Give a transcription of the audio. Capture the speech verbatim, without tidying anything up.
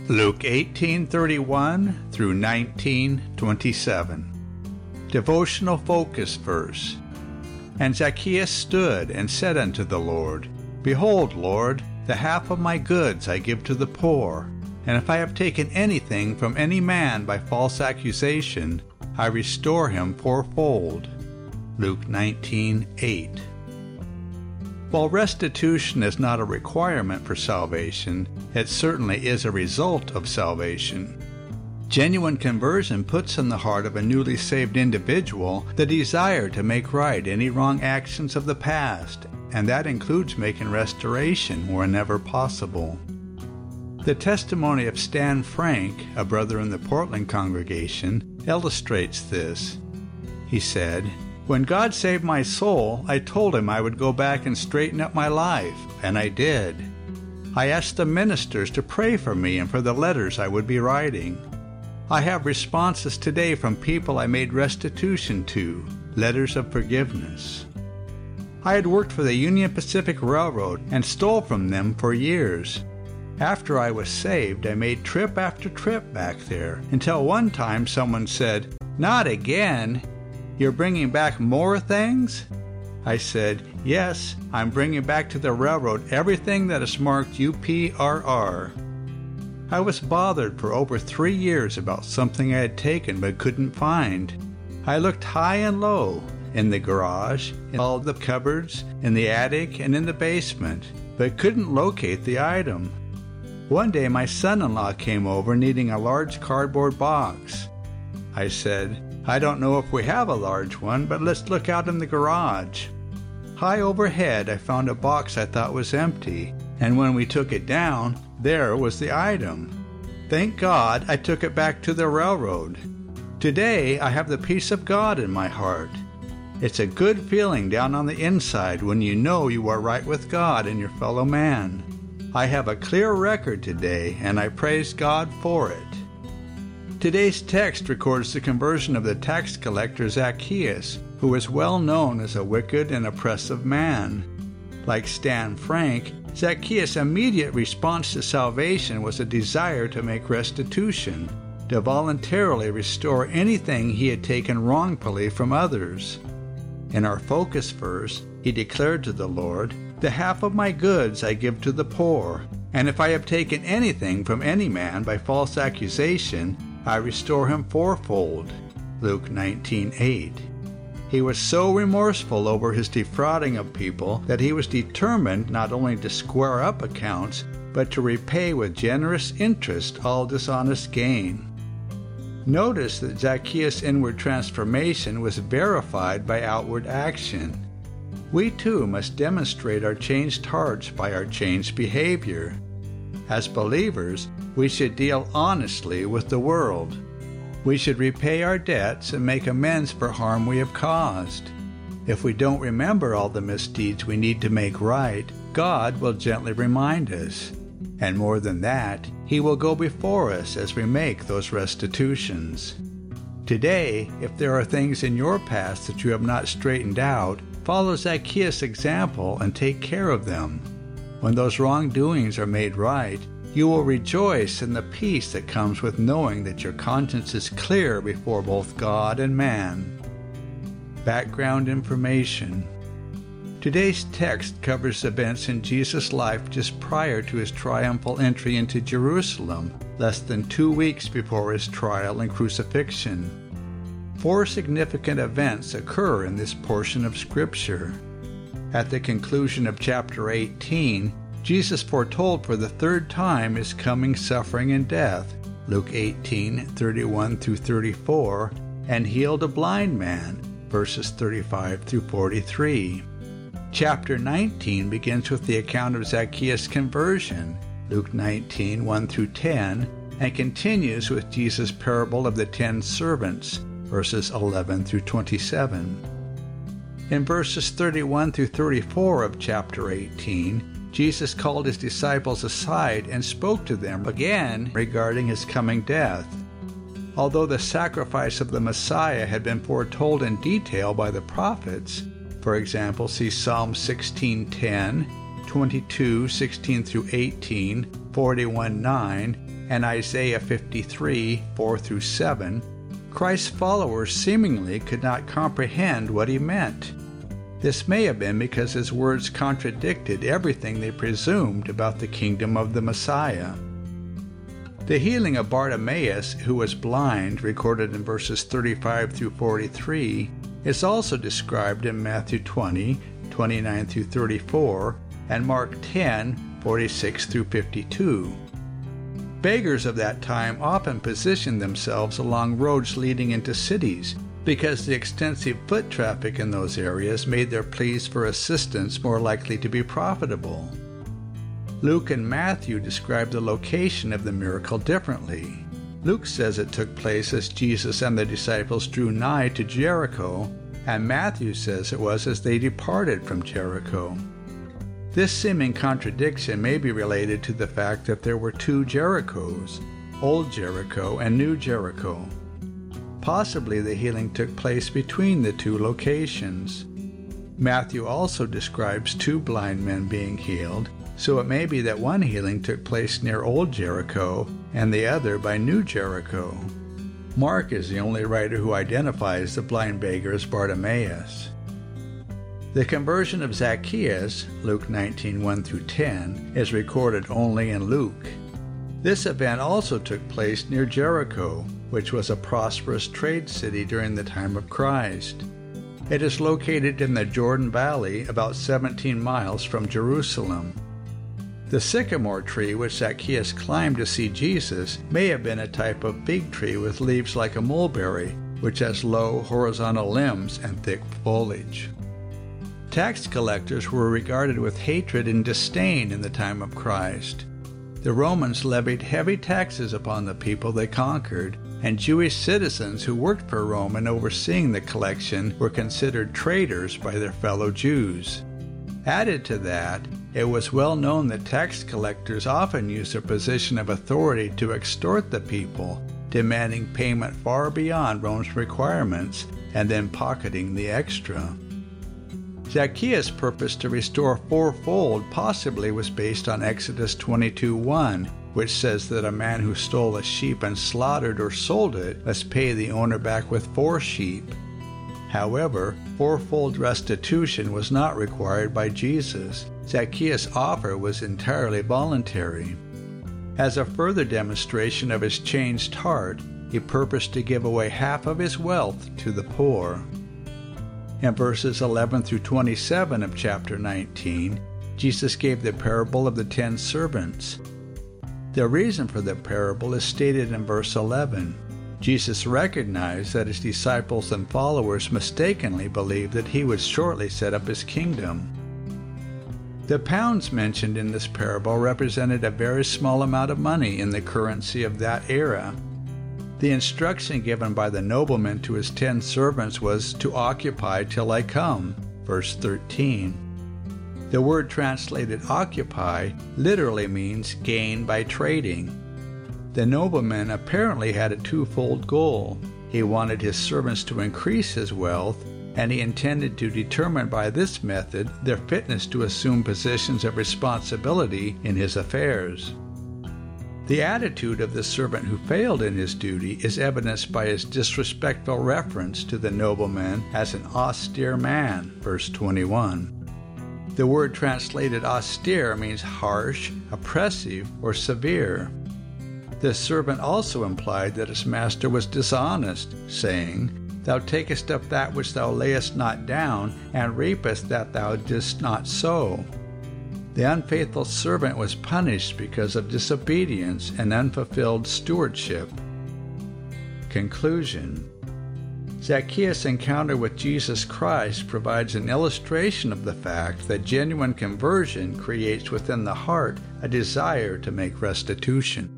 Luke eighteen thirty-one through nineteen twenty-seven. Devotional focus verse. And Zacchaeus stood and said unto the Lord, Behold, Lord, the half of my goods I give to the poor, and if I have taken anything from any man by false accusation, I restore him fourfold. Luke nineteen eight. While restitution is not a requirement for salvation, it certainly is a result of salvation. Genuine conversion puts in the heart of a newly saved individual the desire to make right any wrong actions of the past, and that includes making restoration whenever possible. The testimony of Stan Frank, a brother in the Portland congregation, illustrates this. He said, When God saved my soul, I told him I would go back and straighten up my life, and I did. I asked the ministers to pray for me and for the letters I would be writing. I have responses today from people I made restitution to, letters of forgiveness. I had worked for the Union Pacific Railroad and stole from them for years. After I was saved, I made trip after trip back there, until one time someone said, Not again! You're bringing back more things? I said, Yes, I'm bringing back to the railroad everything that is marked U P R R. I was bothered for over three years about something I had taken but couldn't find. I looked high and low, in the garage, in all the cupboards, in the attic, and in the basement, but couldn't locate the item. One day my son-in-law came over needing a large cardboard box. I said, I don't know if we have a large one, but let's look out in the garage. High overhead, I found a box I thought was empty, and when we took it down, there was the item. Thank God I took it back to the railroad. Today, I have the peace of God in my heart. It's a good feeling down on the inside when you know you are right with God and your fellow man. I have a clear record today, and I praise God for it. Today's text records the conversion of the tax collector Zacchaeus, who is well known as a wicked and oppressive man. Like Stan Frank, Zacchaeus' immediate response to salvation was a desire to make restitution, to voluntarily restore anything he had taken wrongfully from others. In our focus verse, he declared to the Lord, The half of my goods I give to the poor, and if I have taken anything from any man by false accusation, I restore him fourfold. Luke nineteen eight. He was so remorseful over his defrauding of people that he was determined not only to square up accounts, but to repay with generous interest all dishonest gain. Notice that Zacchaeus' inward transformation was verified by outward action. We too must demonstrate our changed hearts by our changed behavior. As believers, we should deal honestly with the world. We should repay our debts and make amends for harm we have caused. If we don't remember all the misdeeds we need to make right, God will gently remind us. And more than that, He will go before us as we make those restitutions. Today, if there are things in your past that you have not straightened out, follow Zacchaeus' example and take care of them. When those wrongdoings are made right, you will rejoice in the peace that comes with knowing that your conscience is clear before both God and man. Background information. Today's text covers events in Jesus' life just prior to his triumphal entry into Jerusalem, less than two weeks before his trial and crucifixion. Four significant events occur in this portion of Scripture. At the conclusion of chapter eighteen, Jesus foretold for the third time his coming suffering and death, Luke eighteen thirty-one through thirty-four, and healed a blind man, verses thirty-five through forty-three. Chapter nineteen begins with the account of Zacchaeus' conversion, Luke nineteen one through ten, and continues with Jesus' parable of the ten servants, verses eleven through twenty-seven. In verses thirty-one through thirty-four of chapter eighteen, Jesus called his disciples aside and spoke to them again regarding his coming death. Although the sacrifice of the Messiah had been foretold in detail by the prophets, for example, see Psalm sixteen ten, twenty-two sixteen through eighteen, forty-one nine, and Isaiah fifty-three, four through seven, Christ's followers seemingly could not comprehend what he meant. This may have been because his words contradicted everything they presumed about the kingdom of the Messiah. The healing of Bartimaeus, who was blind, recorded in verses thirty-five through forty-three, is also described in Matthew twenty, twenty-nine through thirty-four, and Mark ten, forty-six through fifty-two. Beggars of that time often positioned themselves along roads leading into cities, because the extensive foot traffic in those areas made their pleas for assistance more likely to be profitable. Luke and Matthew describe the location of the miracle differently. Luke says it took place as Jesus and the disciples drew nigh to Jericho, and Matthew says it was as they departed from Jericho. This seeming contradiction may be related to the fact that there were two Jerichos, Old Jericho and New Jericho. Possibly the healing took place between the two locations. Matthew also describes two blind men being healed, so it may be that one healing took place near Old Jericho and the other by New Jericho. Mark is the only writer who identifies the blind beggar as Bartimaeus. The conversion of Zacchaeus, Luke nineteen, one through ten, is recorded only in Luke. This event also took place near Jericho, which was a prosperous trade city during the time of Christ. It is located in the Jordan Valley, about seventeen miles from Jerusalem. The sycamore tree which Zacchaeus climbed to see Jesus may have been a type of fig tree with leaves like a mulberry, which has low horizontal limbs and thick foliage. Tax collectors were regarded with hatred and disdain in the time of Christ. The Romans levied heavy taxes upon the people they conquered, and Jewish citizens who worked for Rome in overseeing the collection were considered traitors by their fellow Jews. Added to that, it was well known that tax collectors often used their position of authority to extort the people, demanding payment far beyond Rome's requirements and then pocketing the extra. Zacchaeus' purpose to restore fourfold possibly was based on Exodus twenty-two one, which says that a man who stole a sheep and slaughtered or sold it must pay the owner back with four sheep. However, fourfold restitution was not required by Jesus. Zacchaeus' offer was entirely voluntary. As a further demonstration of his changed heart, he purposed to give away half of his wealth to the poor. In verses eleven through twenty-seven of chapter nineteen, Jesus gave the parable of the ten servants. The reason for the parable is stated in verse eleven. Jesus recognized that his disciples and followers mistakenly believed that he would shortly set up his kingdom. The pounds mentioned in this parable represented a very small amount of money in the currency of that era. The instruction given by the nobleman to his ten servants was to occupy till I come, verse thirteen. The word translated occupy literally means gain by trading. The nobleman apparently had a twofold goal. He wanted his servants to increase his wealth, and he intended to determine by this method their fitness to assume positions of responsibility in his affairs. The attitude of the servant who failed in his duty is evidenced by his disrespectful reference to the nobleman as an austere man, verse twenty-one. The word translated austere means harsh, oppressive, or severe. The servant also implied that his master was dishonest, saying, "Thou takest up that which thou layest not down, and reapest that thou didst not sow." The unfaithful servant was punished because of disobedience and unfulfilled stewardship. Conclusion. Zacchaeus' encounter with Jesus Christ provides an illustration of the fact that genuine conversion creates within the heart a desire to make restitution.